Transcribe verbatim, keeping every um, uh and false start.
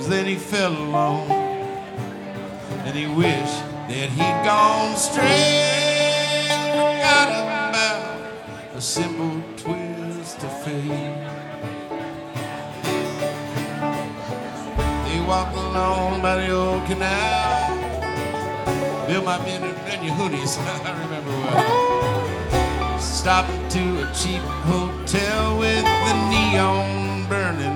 then he fell alone, and he wished that he'd gone straight, forgot about a simple twist of fate. They walked along by the old canal. Bill might be in your hoodies, I remember well. Stopped to a cheap hotel with the neon burning